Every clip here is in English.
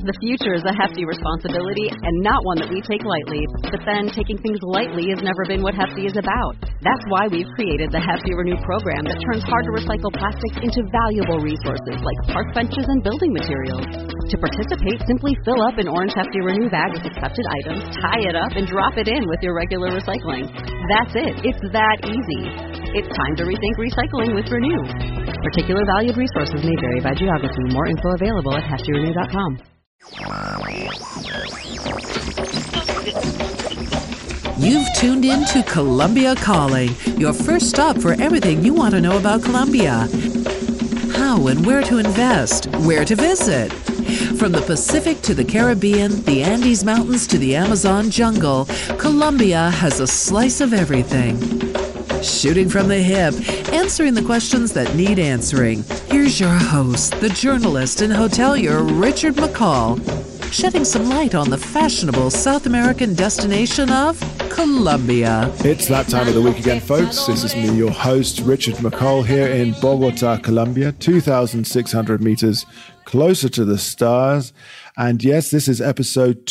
The future is a hefty responsibility and not one that we take lightly. But then taking things lightly has never been what Hefty is about. That's why we've created the Hefty Renew program that turns hard-to-recycle plastics into valuable resources like park benches and building materials. To participate, simply fill up an orange Hefty Renew bag with accepted items, tie it up, and drop it in with your regular recycling. That's it. It's that easy. It's time to rethink recycling with Renew. Particular valued resources may vary by geography. More info available at heftyrenew.com. You've tuned in to Columbia Calling, your first stop for everything you want to know about Colombia. How and where to invest, where to visit. From the Pacific to the Caribbean, the Andes Mountains to the Amazon jungle, Colombia has a slice of everything. Shooting from the hip, answering the questions that need answering. Here's your host, the journalist and hotelier Richard McCall, shedding some light on the fashionable South American destination of Colombia. It's that time of the week again, folks. This is me, your host, Richard McCall, here in Bogota, Colombia, 2,600 meters closer to the stars. And yes, this is episode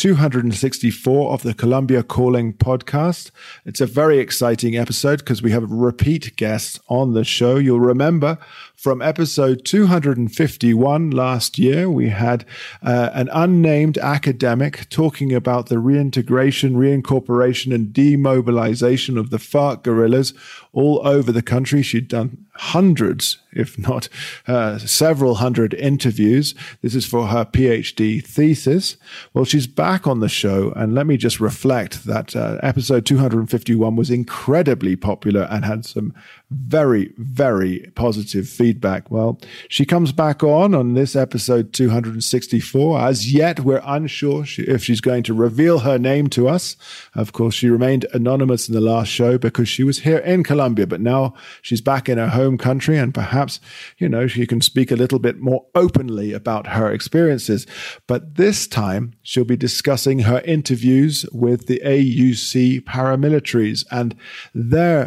264 of the Colombia Calling podcast. It's a very exciting episode because we have repeat guests on the show. You'll remember from episode 251 last year, we had an unnamed academic talking about the reintegration, reincorporation, and demobilization of the FARC guerrillas all over the country. She'd done hundreds, if not several hundred interviews. This is for her PhD thesis. Well, she's back on the show, and let me just reflect that episode 251 was incredibly popular and had some very, very positive feedback. Well, she comes back on this episode 264. As yet, we're unsure if she's going to reveal her name to us. Of course, she remained anonymous in the last show because she was here in Colombia, but now she's back in her home country, and perhaps, she can speak a little bit more openly about her experiences. But this time, she'll be discussing her interviews with the AUC paramilitaries and their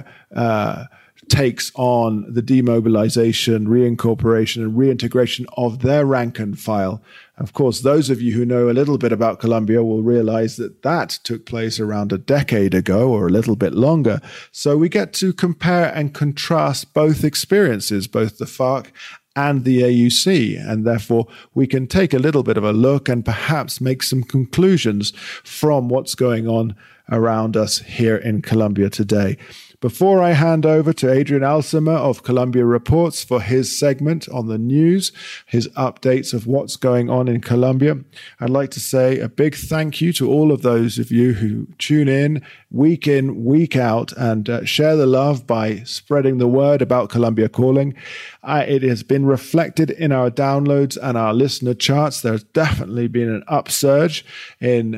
takes on the demobilization, reincorporation, and reintegration of their rank and file. Of course, those of you who know a little bit about Colombia will realize that took place around a decade ago or a little bit longer. So we get to compare and contrast both experiences, both the FARC and the AUC, and therefore we can take a little bit of a look and perhaps make some conclusions from what's going on around us here in Colombia today. Before I hand over to Adrian Alsima of Colombia Reports for his segment on the news, his updates of what's going on in Colombia, I'd like to say a big thank you to all of those of you who tune in, week out, and share the love by spreading the word about Colombia Calling. It has been reflected in our downloads and our listener charts. There's definitely been an upsurge in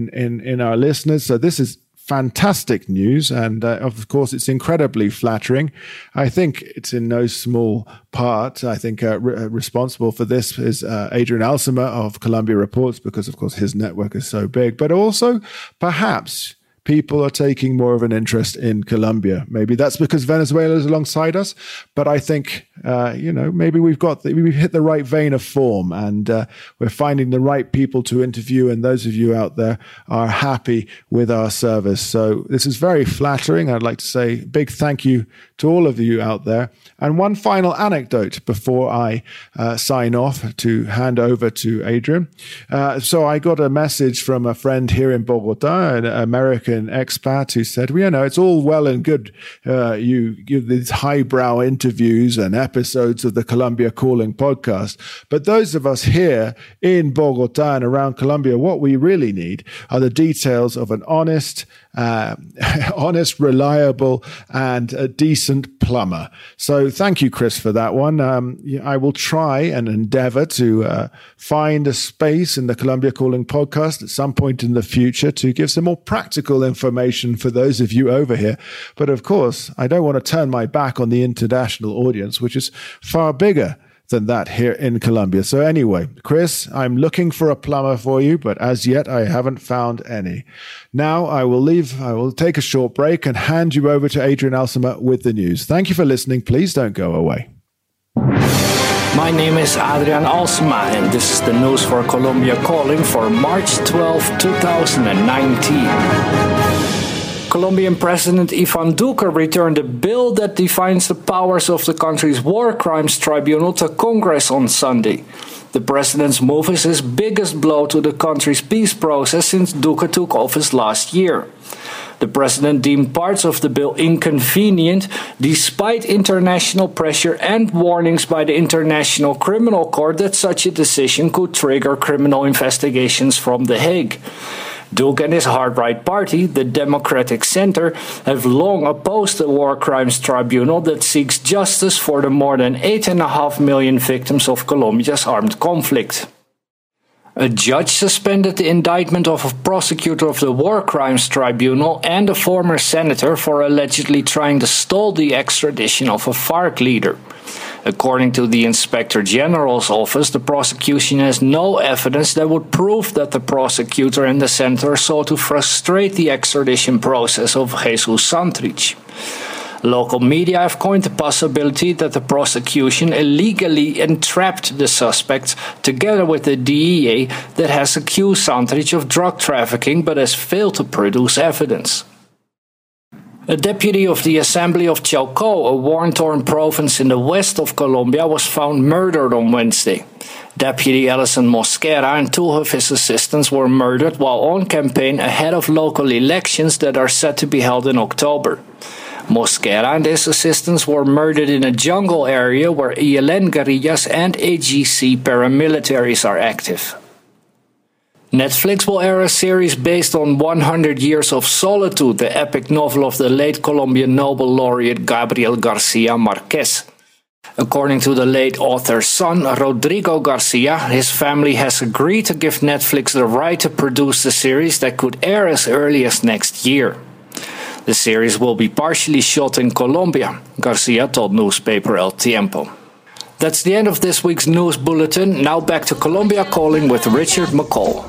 our listeners. So this is fantastic news, and of course it's incredibly flattering. I think it's in no small part, responsible for this is Adrian Alsima of Colombia Reports, because of course his network is so big, but also perhaps people are taking more of an interest in Colombia. Maybe that's because Venezuela is alongside us, but I think, maybe we've hit the right vein of form, and we're finding the right people to interview, and those of you out there are happy with our service. So this is very flattering. I'd like to say a big thank you to all of you out there. And one final anecdote before I sign off to hand over to Adrian. So I got a message from a friend here in Bogota, an American expat, who said, it's all well and good. You give these highbrow interviews and episodes of the Colombia Calling podcast. But those of us here in Bogota and around Colombia, what we really need are the details of an honest, reliable, and a decent plumber. So thank you, Chris, for that one. I will try and endeavor to find a space in the Colombia Calling podcast at some point in the future to give some more practical information for those of you over here. But of course, I don't want to turn my back on the international audience, which is far bigger than that here in Colombia. So anyway, Chris, I'm looking for a plumber for you, but as yet I haven't found any. Now I will take a short break and hand you over to Adrian Alsima with the news. Thank you for listening. Please don't go away. My name is Adrian Alsema, and this is the news for Colombia Calling for March 12, 2019. Colombian President Iván Duque returned a bill that defines the powers of the country's war crimes tribunal to Congress on Sunday. The president's move is his biggest blow to the country's peace process since Duque took office last year. The president deemed parts of the bill inconvenient, despite international pressure and warnings by the International Criminal Court that such a decision could trigger criminal investigations from The Hague. Duque and his hard-right party, the Democratic Center, have long opposed the war crimes tribunal that seeks justice for the more than 8.5 million victims of Colombia's armed conflict. A judge suspended the indictment of a prosecutor of the War Crimes Tribunal and a former senator for allegedly trying to stall the extradition of a FARC leader. According to the Inspector General's office, the prosecution has no evidence that would prove that the prosecutor and the senator sought to frustrate the extradition process of Jesus Santrich. Local media have coined the possibility that the prosecution illegally entrapped the suspects together with the DEA that has accused Santrich of drug trafficking but has failed to produce evidence. A deputy of the Assembly of Chocó, a war-torn province in the west of Colombia, was found murdered on Wednesday. Deputy Ellison Mosquera and two of his assistants were murdered while on campaign ahead of local elections that are set to be held in October. Mosquera and his assistants were murdered in a jungle area where ELN guerrillas and AGC paramilitaries are active. Netflix will air a series based on 100 Years of Solitude, the epic novel of the late Colombian Nobel laureate Gabriel Garcia Marquez. According to the late author's son, Rodrigo Garcia, his family has agreed to give Netflix the right to produce the series that could air as early as next year. The series will be partially shot in Colombia, Garcia told newspaper El Tiempo. That's the end of this week's news bulletin. Now back to Colombia Calling with Richard McCall.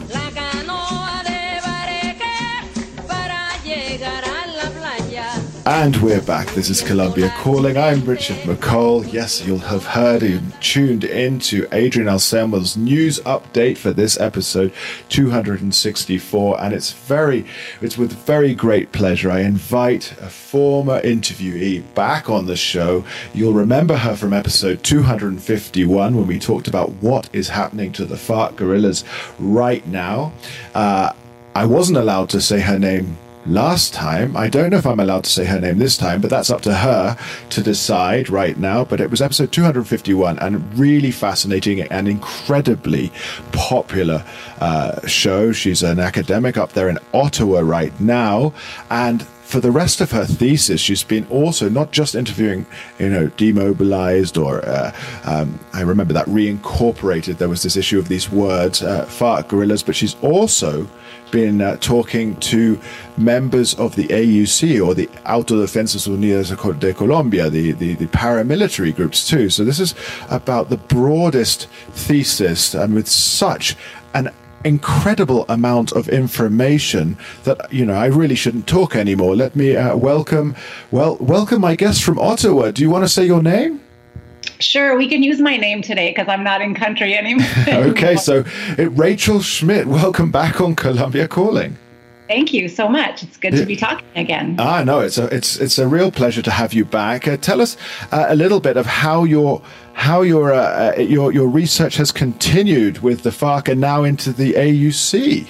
And we're back. This is Colombia Calling. I'm Richard McCall. Yes, you'll have heard and tuned in to Adrian Alsema's news update for this episode 264. And it's with very great pleasure I invite a former interviewee back on the show. You'll remember her from episode 251 when we talked about what is happening to the FARC guerrillas right now. I wasn't allowed to say her name last time. I don't know if I'm allowed to say her name this time, but that's up to her to decide right now. But it was episode 251 and really fascinating and incredibly popular show. She's an academic up there in Ottawa right now. And for the rest of her thesis, she's been also not just interviewing, demobilized or I remember that reincorporated. There was this issue of these words, FARC guerrillas, but she's also been talking to members of the AUC or the Autodefensas Unidas de Colombia, the paramilitary groups too. So this is about the broadest thesis and with such an incredible amount of information that, I really shouldn't talk anymore. Let me welcome my guest from Ottawa. Do you want to say your name? Sure, we can use my name today because I'm not in country anymore. Okay, so Rachel Schmidt, welcome back on Colombia Calling. Thank you so much. It's good to be talking again. No, it's a real pleasure to have you back. Tell us a little bit of how your research has continued with the FARC and now into the AUC.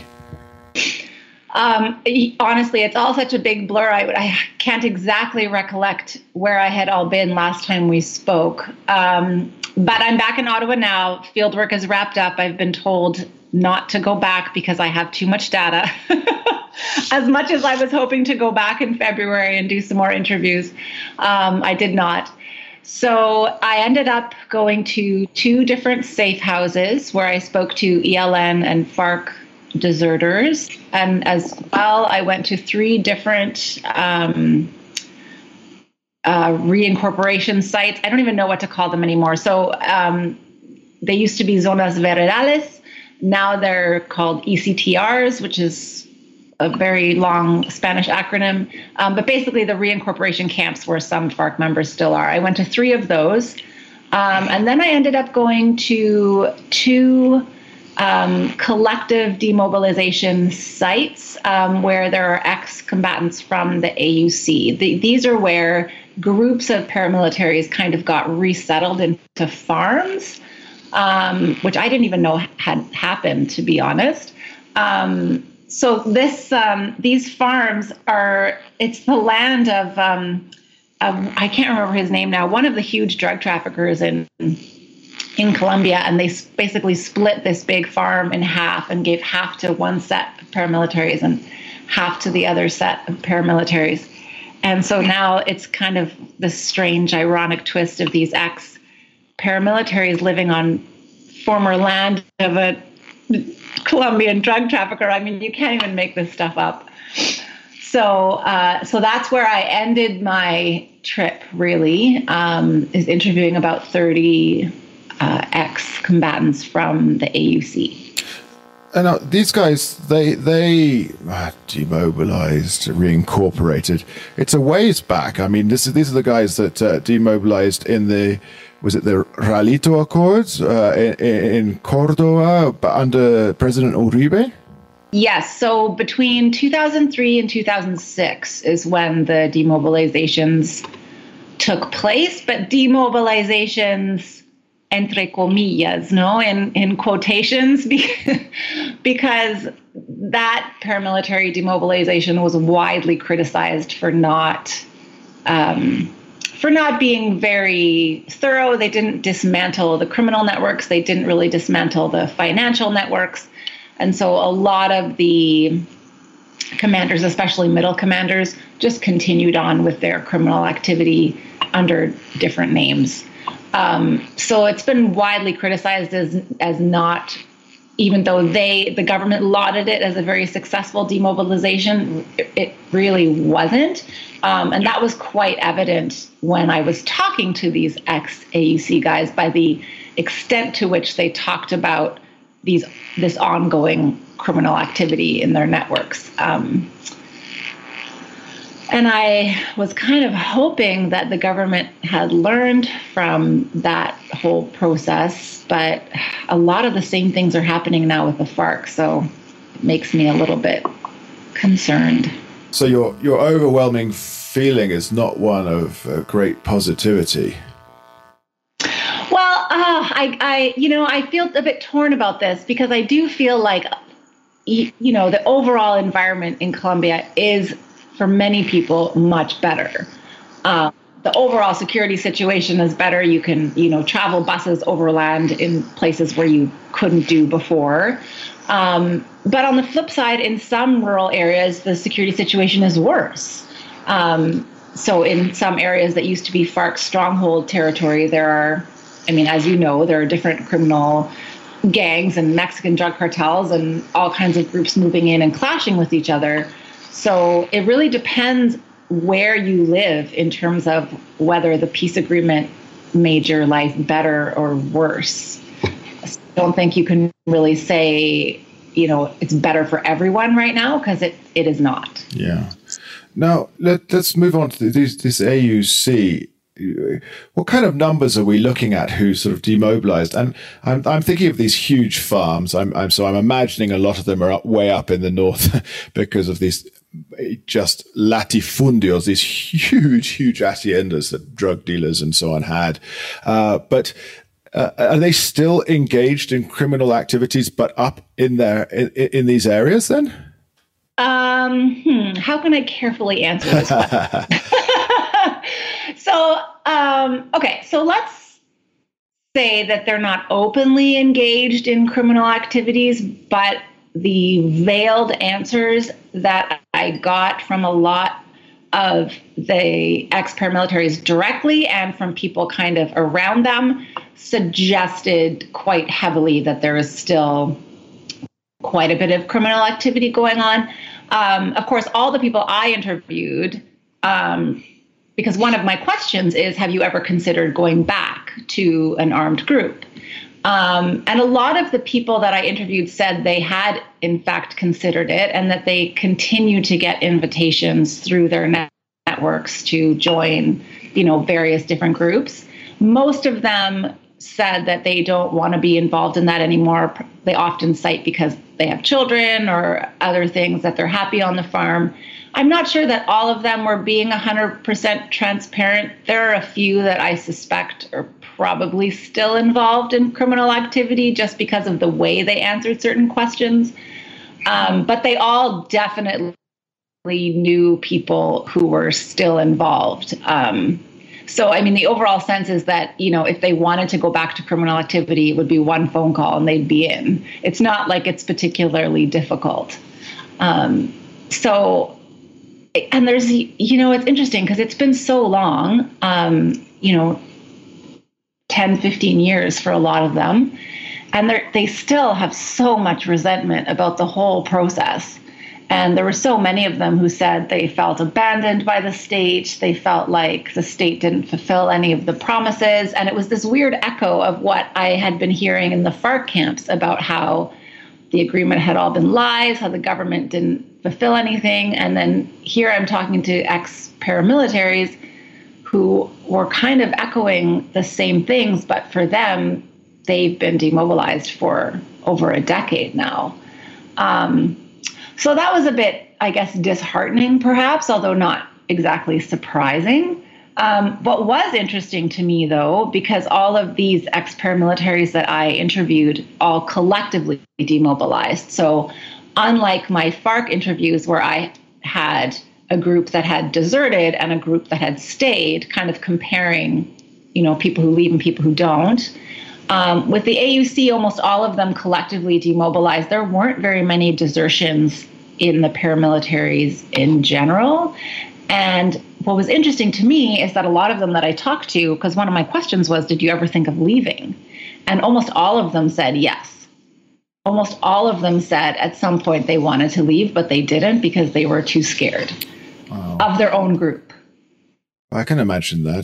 Honestly, it's all such a big blur. I can't exactly recollect where I had all been last time we spoke. But I'm back in Ottawa now. Fieldwork is wrapped up. I've been told not to go back because I have too much data. As much as I was hoping to go back in February and do some more interviews, I did not. So I ended up going to 2 different safe houses where I spoke to ELN and FARC deserters. And as well, I went to 3 different reincorporation sites. I don't even know what to call them anymore. So they used to be zonas veredales. Now they're called ECTRs, which is a very long Spanish acronym. But basically the reincorporation camps where some FARC members still are. I went to 3 of those. And then I ended up going to two collective demobilization sites where there are ex-combatants from the AUC. These are where groups of paramilitaries kind of got resettled into farms, which I didn't even know had happened, to be honest. So these farms it's the land of I can't remember his name now, one of the huge drug traffickers in Colombia, and they basically split this big farm in half and gave half to one set of paramilitaries and half to the other set of paramilitaries. And so now it's kind of this strange, ironic twist of these ex-paramilitaries living on former land of a Colombian drug trafficker. I mean, you can't even make this stuff up. So that's where I ended my trip, really, is interviewing about 30 ex-combatants from the AUC. And these guys, they demobilized, reincorporated. It's a ways back. I mean, these are the guys that demobilized in the Ralito Accords in Cordoba under President Uribe? Yes. So between 2003 and 2006 is when the demobilizations took place, but demobilizations entre comillas, no, in quotations, because that paramilitary demobilization was widely criticized for not being very thorough. They didn't dismantle the criminal networks. They didn't really dismantle the financial networks. And so a lot of the commanders, especially middle commanders, just continued on with their criminal activity under different names. So it's been widely criticized as not, even though the government lauded it as a very successful demobilization, it really wasn't. And that was quite evident when I was talking to these ex-AUC guys by the extent to which they talked about this ongoing criminal activity in their networks. And I was kind of hoping that the government had learned from that whole process, but a lot of the same things are happening now with the FARC, so it makes me a little bit concerned. So your overwhelming feeling is not one of great positivity. Well, I feel a bit torn about this because I do feel like, the overall environment in Colombia is, for many people, much better. The overall security situation is better. You can, travel buses overland in places where you couldn't do before. But on the flip side, in some rural areas, the security situation is worse. So in some areas that used to be FARC stronghold territory, there are different criminal gangs and Mexican drug cartels and all kinds of groups moving in and clashing with each other. So it really depends where you live in terms of whether the peace agreement made your life better or worse. I don't think you can really say, it's better for everyone right now, because it is not. Yeah. Now, let's move on to this AUC. What kind of numbers are we looking at who sort of demobilized? And I'm thinking of these huge farms. I'm imagining a lot of them are way up in the north because of these just latifundios, these huge haciendas that drug dealers and so on had. But are they still engaged in criminal activities, but up in these areas then? How can I carefully answer this question? So let's say that they're not openly engaged in criminal activities, but the veiled answers that I got from a lot of the ex-paramilitaries directly and from people kind of around them suggested quite heavily that there is still quite a bit of criminal activity going on. Of course, all the people I interviewed, because one of my questions is, have you ever considered going back to an armed group? And a lot of the people that I interviewed said they had, in fact, considered it, and that they continue to get invitations through their networks to join, various different groups. Most of them said that they don't want to be involved in that anymore. They often cite because they have children or other things that they're happy on the farm. I'm not sure that all of them were being 100% transparent. There are a few that I suspect are probably still involved in criminal activity just because of the way they answered certain questions. But they all definitely knew people who were still involved. So, I mean, the overall sense is that, you know, if they wanted to go back to criminal activity, it would be one phone call and they'd be in. It's not like it's particularly difficult. And there's, you know, it's interesting because it's been so long, 10, 15 years for a lot of them. And they still have so much resentment about the whole process. And there were so many of them who said they felt abandoned by the state. They felt like the state didn't fulfill any of the promises. And it was this weird echo of what I had been hearing in the FARC camps about how the agreement had all been lies, how the government didn't fulfill anything. And then here I'm talking to ex-paramilitaries who were kind of echoing the same things, but for them, they've been demobilized for over a decade now. So that was a bit, I guess, disheartening, perhaps, although not exactly surprising. What was interesting to me, though, because all of these ex-paramilitaries that I interviewed all collectively demobilized. So unlike my FARC interviews where I had a group that had deserted and a group that had stayed, kind of comparing, you know, people who leave and people who don't. With the AUC, almost all of them collectively demobilized. There weren't very many desertions in the paramilitaries in general. And what was interesting to me is that a lot of them that I talked to, because one of my questions was, did you ever think of leaving? And almost all of them said yes. Almost all of them said at some point they wanted to leave, but they didn't because they were too scared of their own group. I can imagine that.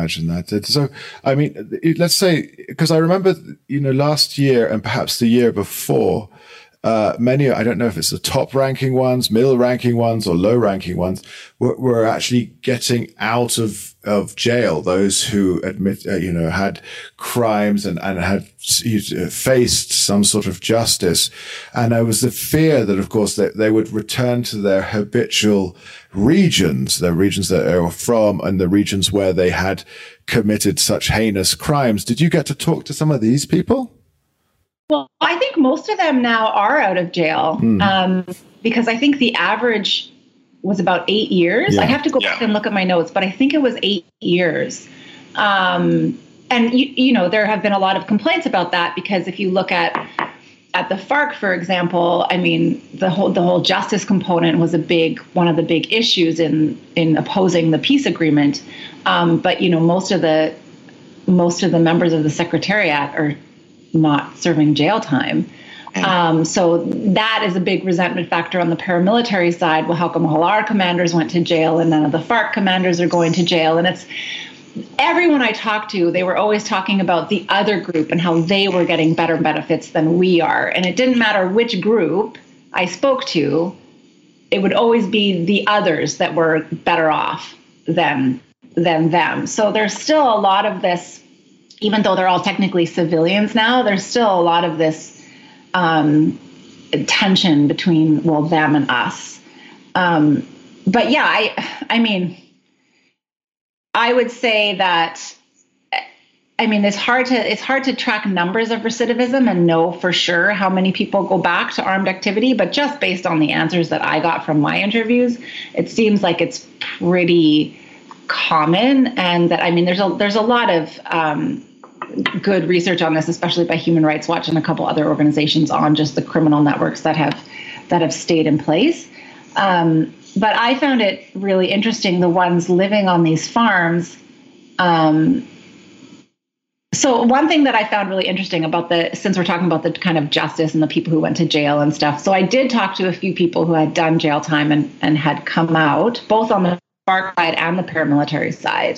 So, I mean, let's say, because I remember, you know, last year and perhaps the year before, many, I don't know if it's the top ranking ones, middle ranking ones, or low ranking ones, were actually getting out of jail. Those who had crimes and had faced some sort of justice. And there was the fear that, of course, that they would return to their habitual regions, the regions that they were from, and the regions where they had committed such heinous crimes. Did you get to talk to some of these people? Well, I think most of them now are out of jail because I think the average was about 8 years. I have to go back and look at my notes, but I think it was 8 years. And, you know, there have been a lot of complaints about that because if you look at the FARC, for example, I mean, the whole justice component was one of the big issues in opposing the peace agreement. But, you know, most of the members of the Secretariat are not serving jail time. So that is a big resentment factor on the paramilitary side. Well, how come all our commanders went to jail and none of the FARC commanders are going to jail? And it's everyone I talked to, they were always talking about the other group and how they were getting better benefits than we are. And it didn't matter which group I spoke to, it would always be the others that were better off than them. So there's still a lot of this. Even though they're all technically civilians now, there's still a lot of this tension between, well, them and us. But yeah, I mean, I would say that, I mean, it's hard to track numbers of recidivism and know for sure how many people go back to armed activity. But just based on the answers that I got from my interviews, it seems like it's pretty common. And that, I mean, there's a lot of good research on this, especially by Human Rights Watch and a couple other organizations on just the criminal networks that have stayed in place. But I found it really interesting, the ones living on these farms. So one thing that I found really interesting about since we're talking about the kind of justice and the people who went to jail and stuff. So I did talk to a few people who had done jail time and had come out, both on the FARC side and the paramilitary side.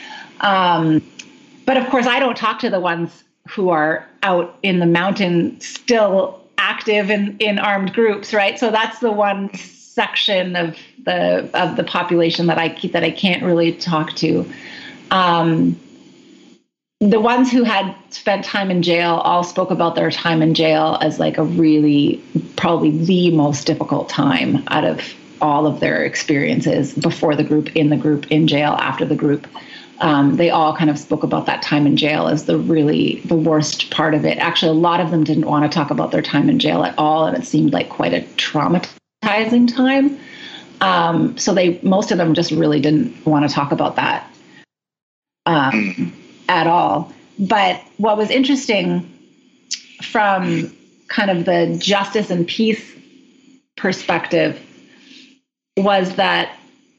But of course, I don't talk to the ones who are out in the mountain still active in armed groups, right? So that's the one section of the population that I can't really talk to. the ones who had spent time in jail all spoke about their time in jail as like a really, probably the most difficult time out of all of their experiences before the group, in jail, after the group. They all kind of spoke about that time in jail as the worst part of it. Actually, a lot of them didn't want to talk about their time in jail at all, and it seemed like quite a traumatizing time. So most of them just really didn't want to talk about that at all. But what was interesting from kind of the justice and peace perspective was that,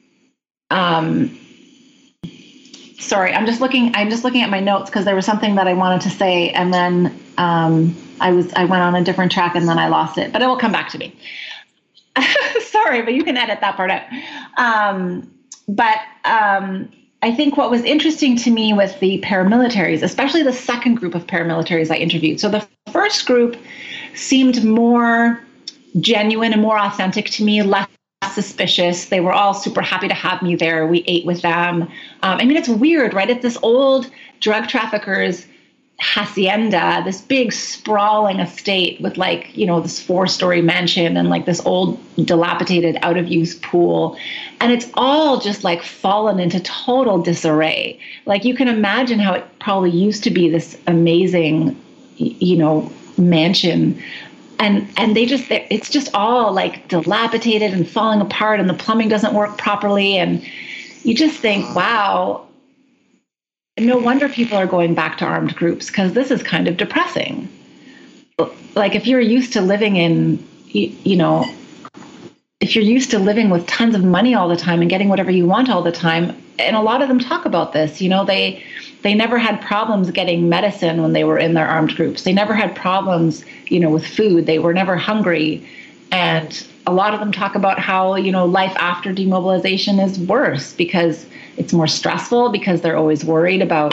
sorry, I'm just looking at my notes because there was something that I wanted to say, and then I went on a different track and then I lost it, but it will come back to me. Sorry, but you can edit that part out. But I think what was interesting to me with the paramilitaries, especially the second group of paramilitaries I interviewed. So the first group seemed more genuine and more authentic to me, less suspicious. They were all super happy to have me there. We ate with them. I mean, it's weird, right? It's this old drug trafficker's hacienda, this big sprawling estate with like, this 4-story mansion and like this old dilapidated out of use pool. And it's all just like fallen into total disarray. Like you can imagine how it probably used to be this amazing, mansion. And it's just all like dilapidated and falling apart, and the plumbing doesn't work properly. And you just think, wow, no wonder people are going back to armed groups, because this is kind of depressing. Like if you're used to living if you're used to living with tons of money all the time and getting whatever you want all the time, and a lot of them talk about this, they never had problems getting medicine when they were in their armed groups. They never had problems, with food. They were never hungry. And a lot of them talk about how, life after demobilization is worse because it's more stressful, because they're always worried about,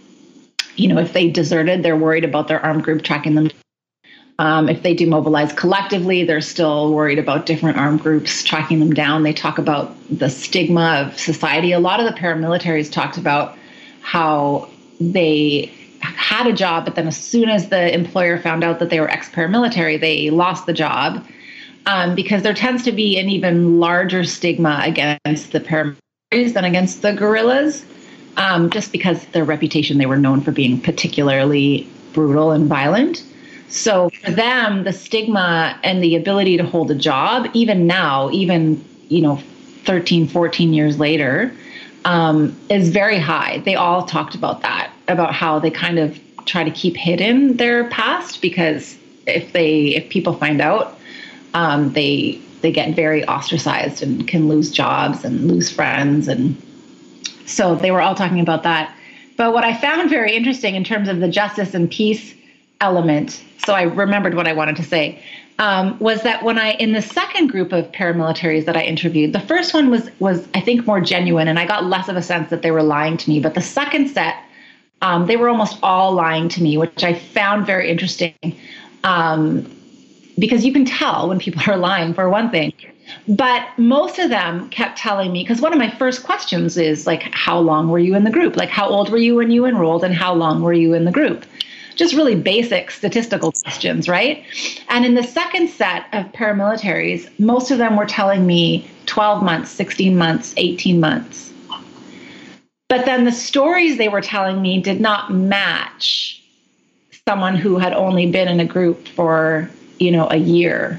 if they deserted, they're worried about their armed group tracking them. If they demobilize collectively, they're still worried about different armed groups tracking them down. They talk about the stigma of society. A lot of the paramilitaries talked about how they had a job, but then as soon as the employer found out that they were ex-paramilitary, they lost the job, because there tends to be an even larger stigma against the paramilitaries than against the guerrillas, just because their reputation, they were known for being particularly brutal and violent. So for them, the stigma and the ability to hold a job, even now, 13, 14 years later, is very high. They all talked about that, about how they kind of try to keep hidden their past, because if people find out, they get very ostracized and can lose jobs and lose friends. And so they were all talking about that. But what I found very interesting in terms of the justice and peace element, so I remembered what I wanted to say, was that in the second group of paramilitaries that I interviewed, the first one was I think more genuine, and I got less of a sense that they were lying to me. But the second set, they were almost all lying to me, which I found very interesting, because you can tell when people are lying, for one thing. But most of them kept telling me, because one of my first questions is like, how long were you in the group? Like, how old were you when you enrolled, and how long were you in the group? Just really basic statistical questions, right? And in the second set of paramilitaries, most of them were telling me 12 months, 16 months, 18 months. But then the stories they were telling me did not match someone who had only been in a group for, a year.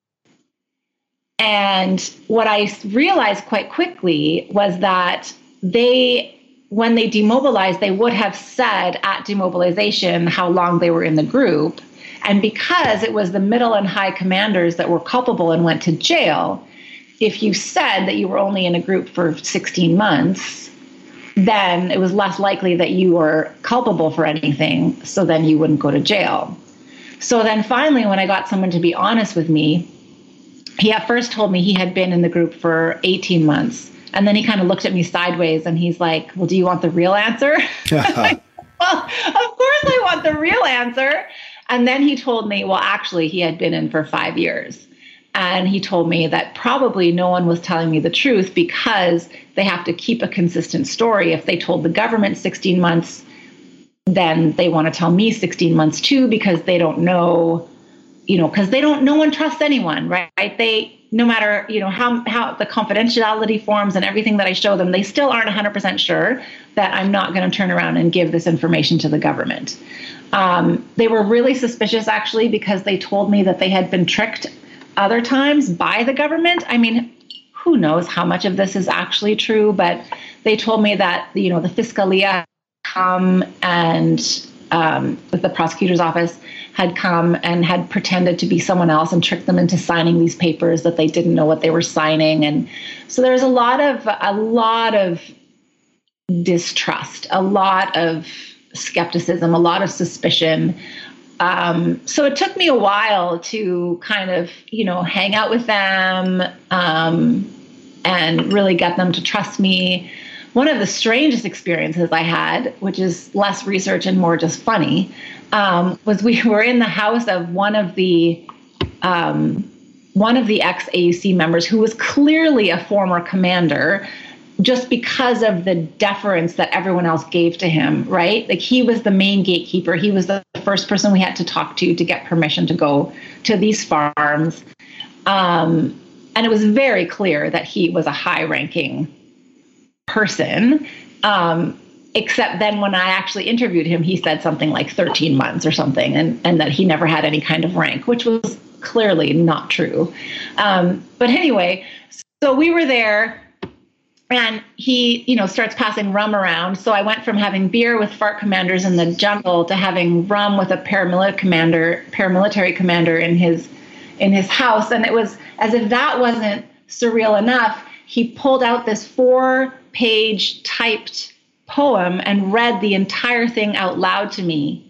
And what I realized quite quickly was that when they demobilized, they would have said at demobilization how long they were in the group. And because it was the middle and high commanders that were culpable and went to jail, if you said that you were only in a group for 16 months, then it was less likely that you were culpable for anything, so then you wouldn't go to jail. So then finally, when I got someone to be honest with me, he at first told me he had been in the group for 18 months. And then he kind of looked at me sideways and he's like, well, do you want the real answer? Like, well, of course I want the real answer. And then he told me, well, actually, he had been in for 5 years. And he told me that probably no one was telling me the truth, because they have to keep a consistent story. If they told the government 16 months, then they want to tell me 16 months too, because they don't know, because no one trusts anyone, right? No matter, how the confidentiality forms and everything that I show them, they still aren't 100% sure that I'm not going to turn around and give this information to the government. They were really suspicious, actually, because they told me that they had been tricked other times by the government. I mean, who knows how much of this is actually true, but they told me that, the Fiscalia come and the prosecutor's office had come and had pretended to be someone else and tricked them into signing these papers that they didn't know what they were signing. And so there's a lot of distrust, a lot of skepticism, a lot of suspicion. So it took me a while to kind of, hang out with them and really get them to trust me. One of the strangest experiences I had, which is less research and more just funny, was we were in the house of one of the ex-AUC members who was clearly a former commander, just because of the deference that everyone else gave to him, right? Like, he was the main gatekeeper. He was the first person we had to talk to get permission to go to these farms. And it was very clear that he was a high-ranking person. Except then when I actually interviewed him, he said something like 13 months or something, and that he never had any kind of rank, which was clearly not true. But anyway, so we were there, and he, starts passing rum around. So I went from having beer with FARC commanders in the jungle to having rum with a paramilitary commander in his house. And it was as if that wasn't surreal enough. He pulled out this 4-page typed poem and read the entire thing out loud to me.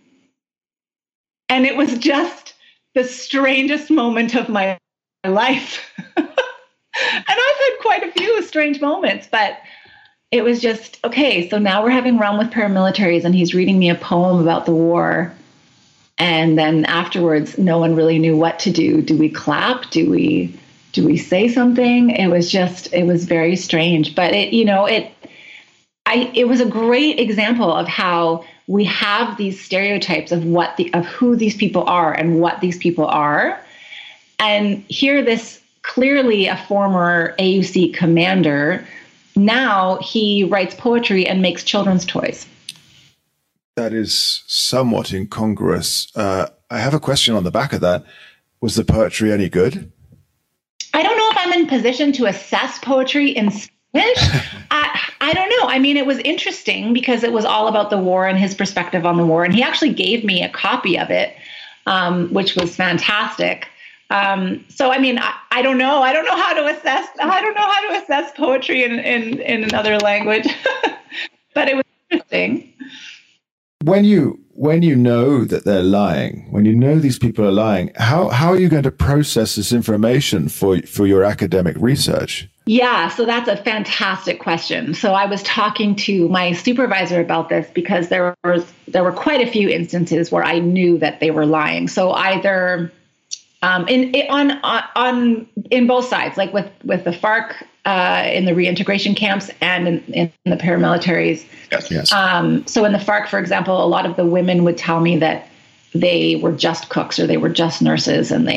And it was just the strangest moment of my life. And I've had quite a few strange moments, but it was just, okay, so now we're having rum with paramilitaries and he's reading me a poem about the war. And then afterwards, no one really knew what to do. Do we clap? Do we say something? It was very strange, but it was a great example of how we have these stereotypes of who these people are and what these people are. And here, this clearly a former AUC commander, now he writes poetry and makes children's toys. That is somewhat incongruous. I have a question on the back of that. Was the poetry any good? I don't know if I'm in position to assess poetry in Spanish. I don't know. I mean, it was interesting because it was all about the war and his perspective on the war. And he actually gave me a copy of it, which was fantastic. So, I mean, I don't know. I don't know how to assess poetry in another language, but it was interesting. When you know that they're lying, when you know these people are lying, how are you going to process this information for your academic research? Yeah, so that's a fantastic question. So I was talking to my supervisor about this because there were quite a few instances where I knew that they were lying. So either in both sides, like with the FARC in the reintegration camps and in the paramilitaries. Yes. So in the FARC, for example, a lot of the women would tell me that they were just cooks or they were just nurses, and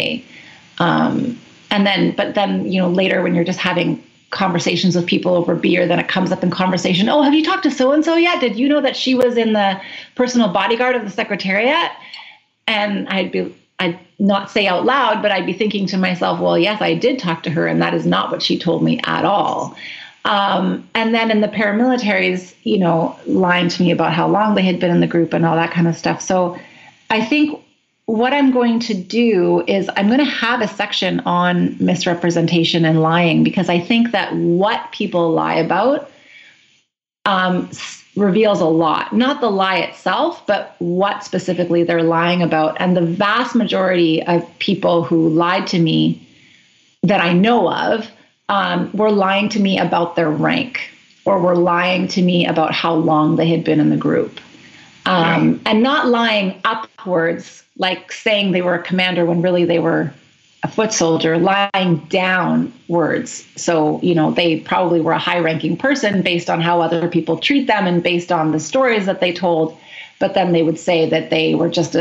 but then later when you're just having conversations with people over beer, then it comes up in conversation. Oh, have you talked to so and so yet? Did you know that she was in the personal bodyguard of the Secretariat? And I'd not say out loud, but I'd be thinking to myself, well, yes, I did talk to her, and that is not what she told me at all. And then in the paramilitaries, lying to me about how long they had been in the group and all that kind of stuff. So I think what I'm going to do is I'm going to have a section on misrepresentation and lying, because I think that what people lie about reveals a lot, not the lie itself, but what specifically they're lying about. And the vast majority of people who lied to me that I know of were lying to me about their rank, or were lying to me about how long they had been in the group. And not lying upwards, like saying they were a commander when really they were a foot soldier, lying downwards. So, they probably were a high-ranking person based on how other people treat them and based on the stories that they told. but then they would say that they were just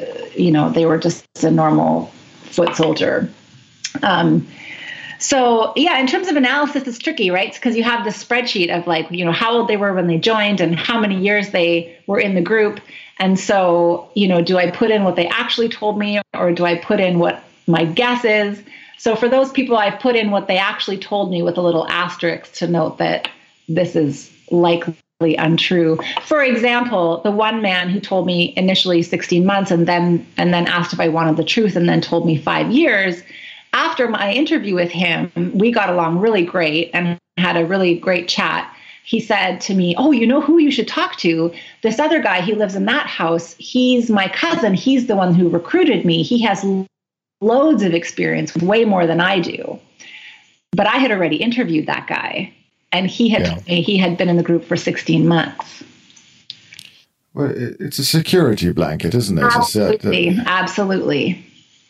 a normal foot soldier. So yeah, in terms of analysis, it's tricky, right? Because you have this spreadsheet of like, how old they were when they joined and how many years they were in the group. And so, do I put in what they actually told me, or do I put in what my guess is? So for those people, I've put in what they actually told me with a little asterisk to note that this is likely untrue. For example, the one man who told me initially 16 months and then asked if I wanted the truth and then told me 5 years, after my interview with him, we got along really great and had a really great chat. He said to me, "Oh, you know who you should talk to? This other guy, he lives in that house. He's my cousin. He's the one who recruited me. He has loads of experience, way more than I do." But I had already interviewed that guy, and he had told me he had been in the group for 16 months. Well, it's a security blanket, isn't it? Absolutely.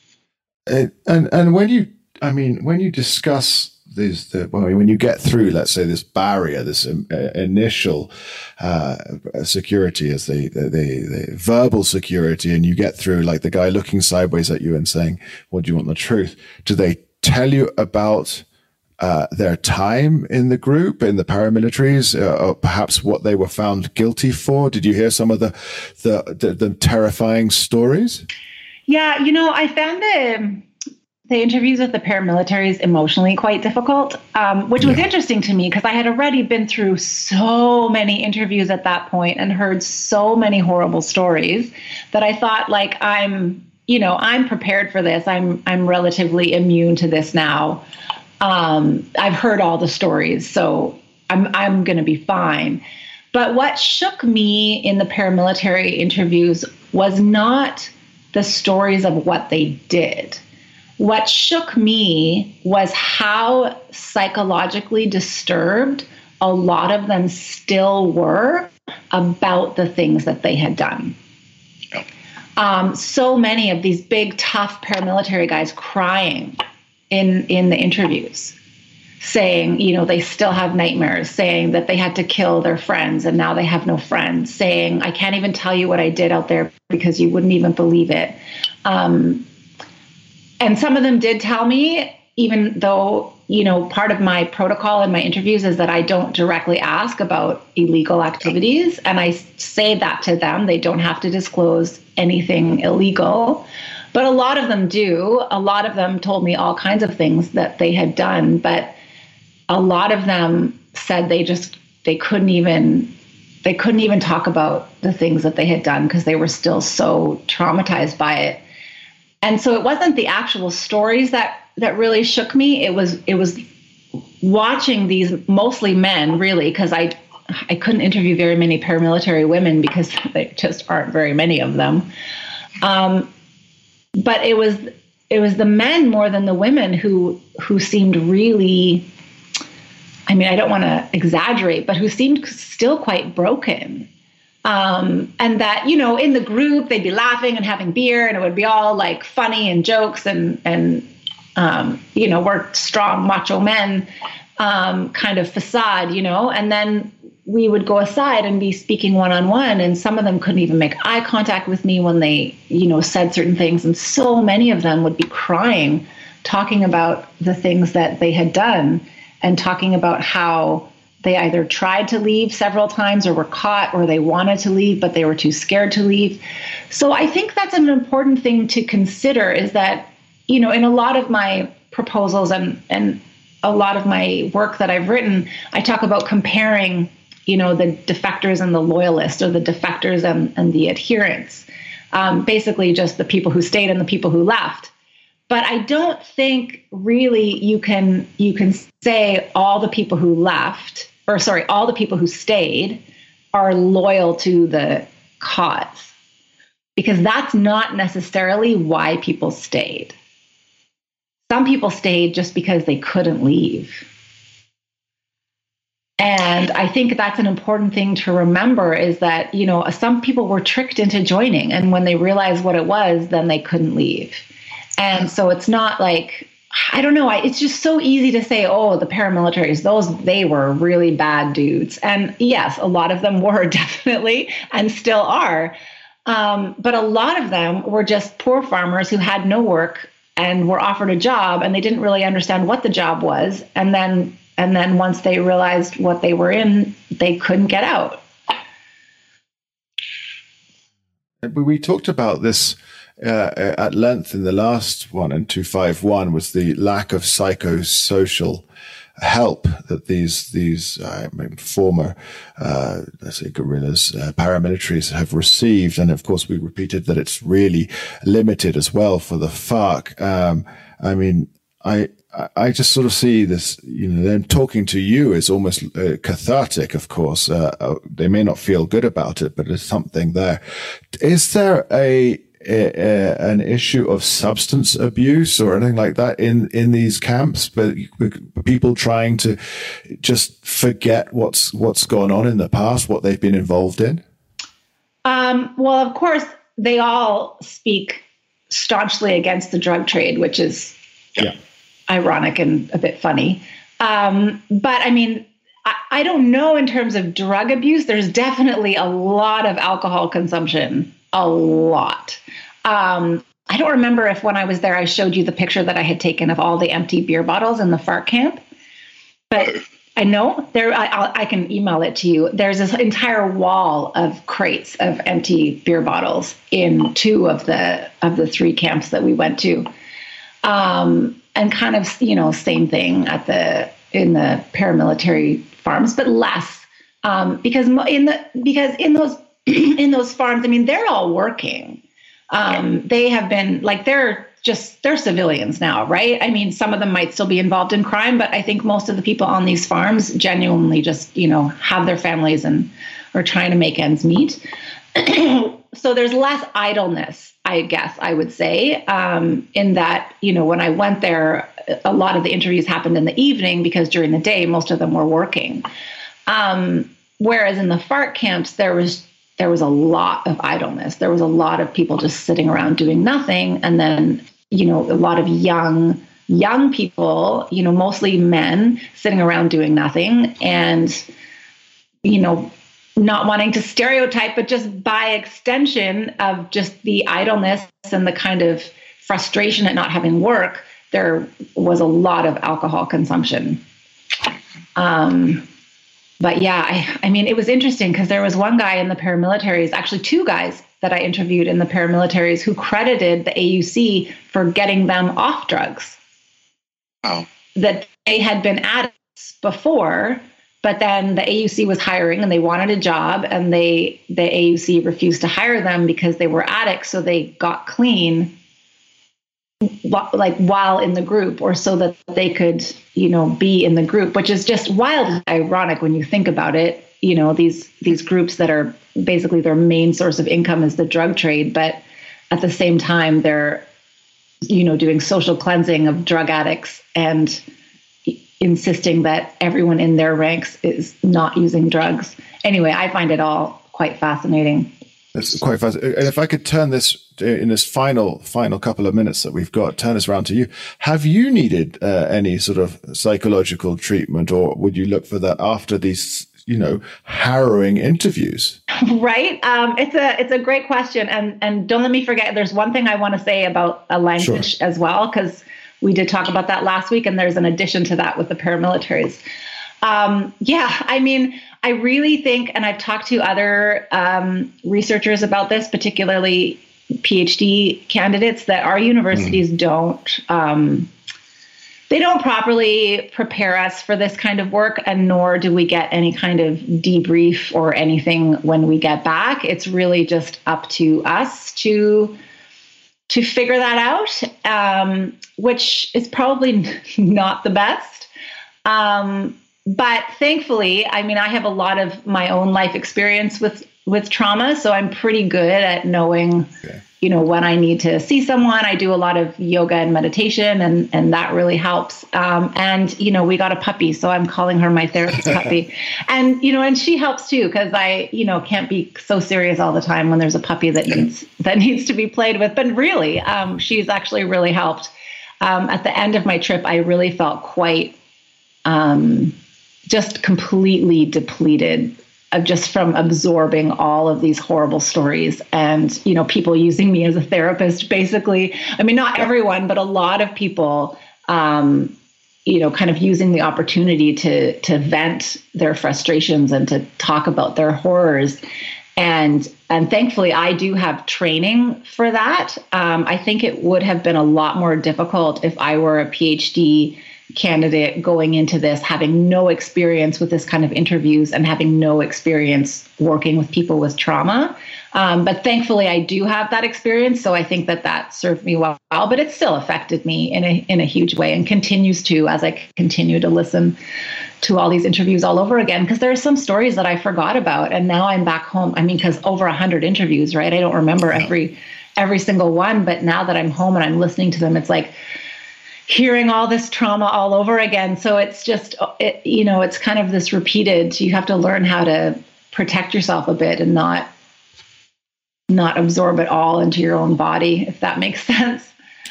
And when you discuss when you get through, let's say, this barrier, this initial security, as the verbal security, and you get through, like the guy looking sideways at you and saying, "What do you want the truth?" Do they tell you about their time in the group, in the paramilitaries, or perhaps what they were found guilty for? Did you hear some of the terrifying stories? Yeah, I found the interviews with the paramilitaries emotionally quite difficult, which was interesting to me because I had already been through so many interviews at that point and heard so many horrible stories that I thought, like, I'm prepared for this. I'm relatively immune to this now. I've heard all the stories, so I'm going to be fine. But what shook me in the paramilitary interviews was not the stories of what they did. What shook me was how psychologically disturbed a lot of them still were about the things that they had done. So many of these big, tough paramilitary guys crying in the interviews, saying, they still have nightmares, saying that they had to kill their friends and now they have no friends, saying, "I can't even tell you what I did out there because you wouldn't even believe it." And some of them did tell me, even though, part of my protocol in my interviews is that I don't directly ask about illegal activities. And I say that to them. They don't have to disclose anything illegal. But a lot of them do. A lot of them told me all kinds of things that they had done. But a lot of them said they couldn't even talk about the things that they had done because they were still so traumatized by it. And so it wasn't the actual stories that really shook me. It was watching these mostly men, really, because I couldn't interview very many paramilitary women because there just aren't very many of them. But it was the men more than the women who seemed really, I don't want to exaggerate, but who seemed still quite broken. And that, in the group, they'd be laughing and having beer and it would be all like funny and jokes and we're strong macho men, kind of facade, and then we would go aside and be speaking one-on-one, and some of them couldn't even make eye contact with me when they, said certain things. And so many of them would be crying, talking about the things that they had done and talking about how they either tried to leave several times or were caught, or they wanted to leave, but they were too scared to leave. So I think that's an important thing to consider, is that, in a lot of my proposals and a lot of my work that I've written, I talk about comparing, the defectors and the loyalists, or the defectors and the adherents, basically just the people who stayed and the people who left. But I don't think really you can say all the people who left, all the people who stayed are loyal to the cause, because that's not necessarily why people stayed. Some people stayed just because they couldn't leave. And I think that's an important thing to remember, is that, some people were tricked into joining, and when they realized what it was, then they couldn't leave. And so it's not like I don't know. It's just so easy to say, oh, the paramilitaries, they were really bad dudes. And yes, a lot of them were definitely and still are. But a lot of them were just poor farmers who had no work and were offered a job, and they didn't really understand what the job was. And then once they realized what they were in, they couldn't get out. We talked about this at length in the last one, in 251, was the lack of psychosocial help that these former, let's say, guerrillas, paramilitaries have received. And of course, we repeated that it's really limited as well for the FARC. I just sort of see this, them talking to you is almost cathartic, of course. They may not feel good about it, but there's something there. Is there an issue of substance abuse or anything like that in these camps, but people trying to just forget what's gone on in the past, what they've been involved in? Well, of course, they all speak staunchly against the drug trade, which is ironic and a bit funny. But I mean, I don't know in terms of drug abuse. There's definitely a lot of alcohol consumption, a lot. I don't remember if when I was there, I showed you the picture that I had taken of all the empty beer bottles in the FARC camp, but I know I can email it to you. There's this entire wall of crates of empty beer bottles in 2 of the 3 camps that we went to. And kind of, same thing in the paramilitary farms, but less, because in those farms, I mean, they're all working. They have been they're civilians now, right? I mean, some of them might still be involved in crime, but I think most of the people on these farms genuinely just, have their families and are trying to make ends meet. So there's less idleness, I guess I would say, in that, when I went there, a lot of the interviews happened in the evening because during the day, most of them were working. Whereas in the FARC camps, there was a lot of idleness. There was a lot of people just sitting around doing nothing. And then, a lot of young people, mostly men sitting around doing nothing and, not wanting to stereotype, but just by extension of just the idleness and the kind of frustration at not having work, there was a lot of alcohol consumption. But yeah, I mean, it was interesting because there was one guy in the paramilitaries, actually 2 guys that I interviewed in the paramilitaries who credited the AUC for getting them off drugs. Oh. That they had been addicts before, but then the AUC was hiring and they wanted a job and the AUC refused to hire them because they were addicts. So they got clean while in the group, or so that they could, be in the group, which is just wildly ironic when you think about it. These groups that are basically their main source of income is the drug trade, but at the same time, they're, doing social cleansing of drug addicts and insisting that everyone in their ranks is not using drugs. Anyway, I find it all quite fascinating. It's quite fascinating. And if I could turn this in this final couple of minutes that we've got, turn this around to you. Have you needed any sort of psychological treatment, or would you look for that after these, harrowing interviews? Right. It's a great question. And don't let me forget, there's one thing I want to say about a language as well, because we did talk about that last week, and there's an addition to that with the paramilitaries. I mean, I really think, and I've talked to other researchers about this, particularly PhD candidates, that our universities don't properly prepare us for this kind of work, and nor do we get any kind of debrief or anything when we get back. It's really just up to us to figure that out, which is probably not the best. But thankfully, I mean, I have a lot of my own life experience with trauma, so I'm pretty good at knowing, when I need to see someone. I do a lot of yoga and meditation, and that really helps. And we got a puppy, so I'm calling her my therapist puppy. And, and she helps too, because I, can't be so serious all the time when there's a puppy that needs to be played with. But really, she's actually really helped. at the end of my trip, I really felt quite just completely depleted just from absorbing all of these horrible stories and, people using me as a therapist, basically. I mean, not everyone, but a lot of people, kind of using the opportunity to vent their frustrations and to talk about their horrors. And thankfully, I do have training for that. I think it would have been a lot more difficult if I were a PhD candidate going into this, having no experience with this kind of interviews and having no experience working with people with trauma. But thankfully, I do have that experience. So I think that served me well, but it still affected me in a huge way and continues to as I continue to listen to all these interviews all over again, because there are some stories that I forgot about. And now I'm back home. I mean, because over 100 interviews, right? I don't remember every single one. But now that I'm home and I'm listening to them, it's like hearing all this trauma all over again. So it's just, it's kind of this repeated, you have to learn how to protect yourself a bit and not absorb it all into your own body, if that makes sense.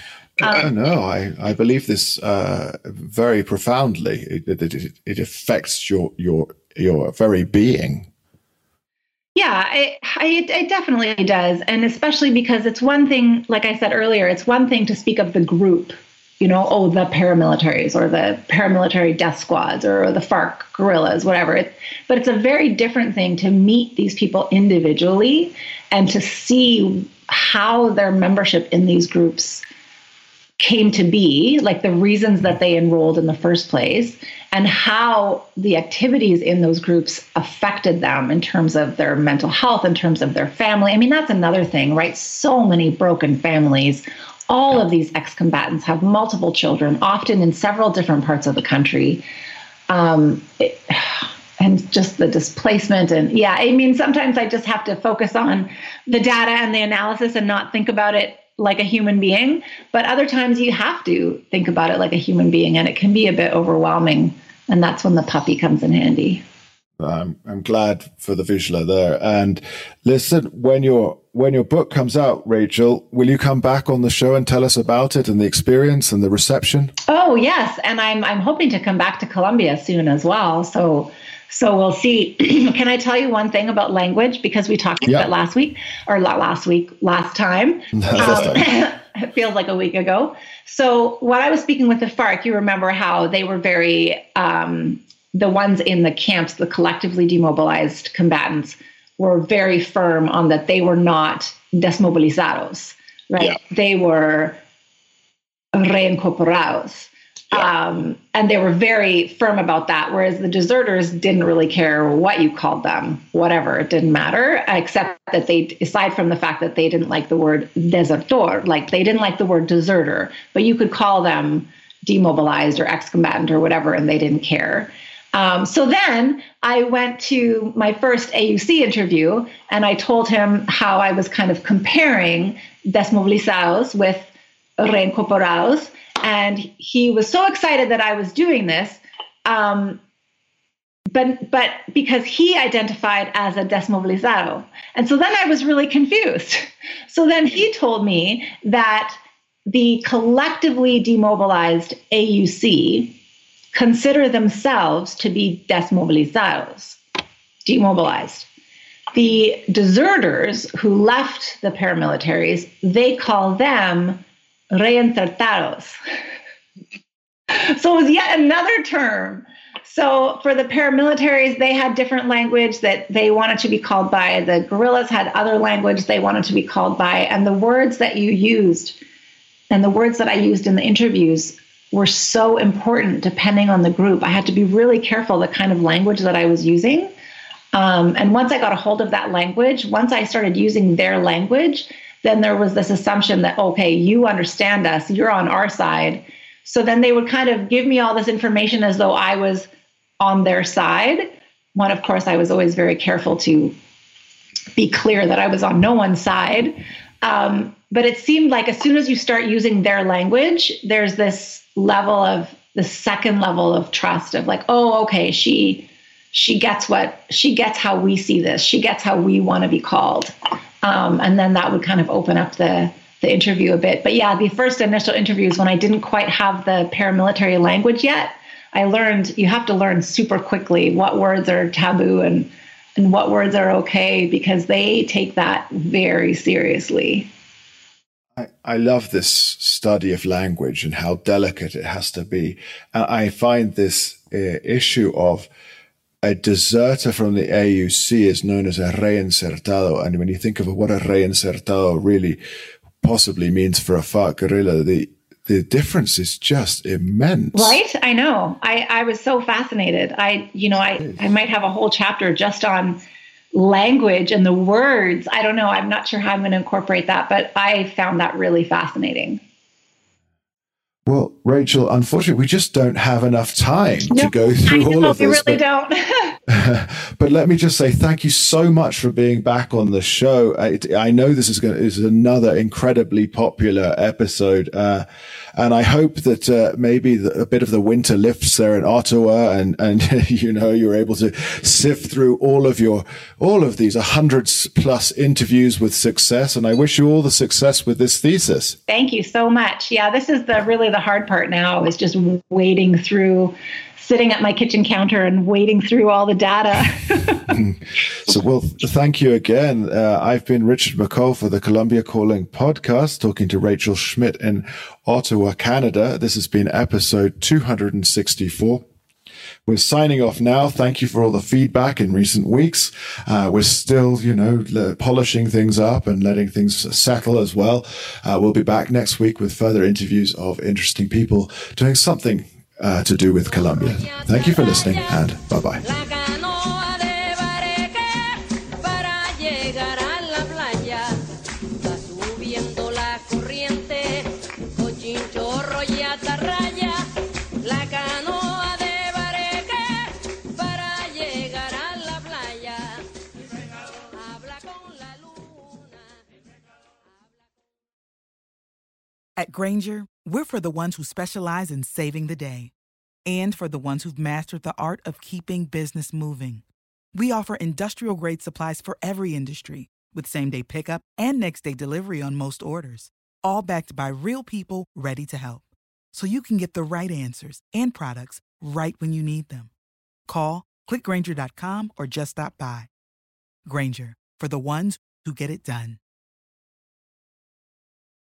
No, I believe this very profoundly. It affects your very being. Yeah, it definitely does. And especially because it's one thing, like I said earlier, it's one thing to speak of the group, the paramilitaries or the paramilitary death squads or the FARC guerrillas, whatever. But it's a very different thing to meet these people individually and to see how their membership in these groups came to be, like the reasons that they enrolled in the first place, and how the activities in those groups affected them in terms of their mental health, in terms of their family. I mean, that's another thing, right? So many broken families. All of these ex-combatants have multiple children, often in several different parts of the country. And just the displacement. And sometimes I just have to focus on the data and the analysis and not think about it like a human being. But other times you have to think about it like a human being, and it can be a bit overwhelming. And that's when the puppy comes in handy. I'm glad for the visual there. And listen, when your book comes out, Rachel, will you come back on the show and tell us about it and the experience and the reception? Oh, yes. And I'm hoping to come back to Colombia soon as well. So we'll see. Can I tell you one thing about language? Because we talked about it last time. It feels like a week ago. So when I was speaking with the FARC, you remember how they were very, the ones in the camps, the collectively demobilized combatants, were very firm on that they were not desmovelizados, right? Yeah. They were reincorporados. Yeah. And they were very firm about that, whereas the deserters didn't really care what you called them, whatever, it didn't matter, except that aside from the fact that they didn't like the word desertor, like they didn't like the word deserter, but you could call them demobilized or ex-combatant or whatever, and they didn't care. So then I went to my first AUC interview, and I told him how I was kind of comparing desmovelizados with reincorporados. And he was so excited that I was doing this, but because he identified as a desmovilizado. And so then I was really confused. So then he told me that the collectively demobilized AUC consider themselves to be desmovelizados, demobilized. The deserters who left the paramilitaries, they call them reinsertados. So it was yet another term. So for the paramilitaries, they had different language that they wanted to be called by. The guerrillas had other language they wanted to be called by. And the words that you used and the words that I used in the interviews were so important depending on the group. I had to be really careful the kind of language that I was using. And once I got a hold of that language, once I started using their language, then there was this assumption that, okay, you understand us, you're on our side. So then they would kind of give me all this information as though I was on their side. One, of course, I was always very careful to be clear that I was on no one's side. But it seemed like as soon as you start using their language, there's this second level of trust of like, oh, okay, she gets how we see this. She gets how we want to be called. And then that would kind of open up the interview a bit. But yeah, the first initial interviews when I didn't quite have the paramilitary language yet, I learned you have to learn super quickly what words are taboo and what words are okay, because they take that very seriously. I love this study of language and how delicate it has to be. I find this issue of a deserter from the AUC is known as a reinsertado. And when you think of what a reinsertado really possibly means for a FARC guerrilla, the difference is just immense. Right? I know. I was so fascinated. I might have a whole chapter just on language and the words. I don't know. I'm not sure how I'm going to incorporate that, but I found that really fascinating. Well, Rachel, unfortunately, we just don't have enough time to go through all of this. We really don't. But let me just say thank you so much for being back on the show. I know this is another incredibly popular episode, and I hope that maybe a bit of the winter lifts there in Ottawa, and you're able to sift through all of these 100+ interviews with success. And I wish you all the success with this thesis. Thank you so much. Yeah, this is really the hard part now, is just wading through, sitting at my kitchen counter and wading through all the data. So, well, thank you again. I've been Richard McCall for the Columbia Calling podcast, talking to Rachel Schmidt in Ottawa, Canada. This has been episode 264. We're signing off now. Thank you for all the feedback in recent weeks. We're still, polishing things up and letting things settle as well. We'll be back next week with further interviews of interesting people doing something to do with Colombia. Thank you for listening, and bye-bye. At Grainger, we're for the ones who specialize in saving the day, and for the ones who've mastered the art of keeping business moving. We offer industrial-grade supplies for every industry, with same-day pickup and next-day delivery on most orders, all backed by real people ready to help. So you can get the right answers and products right when you need them. Call, click Grainger.com, or just stop by. Grainger, for the ones who get it done.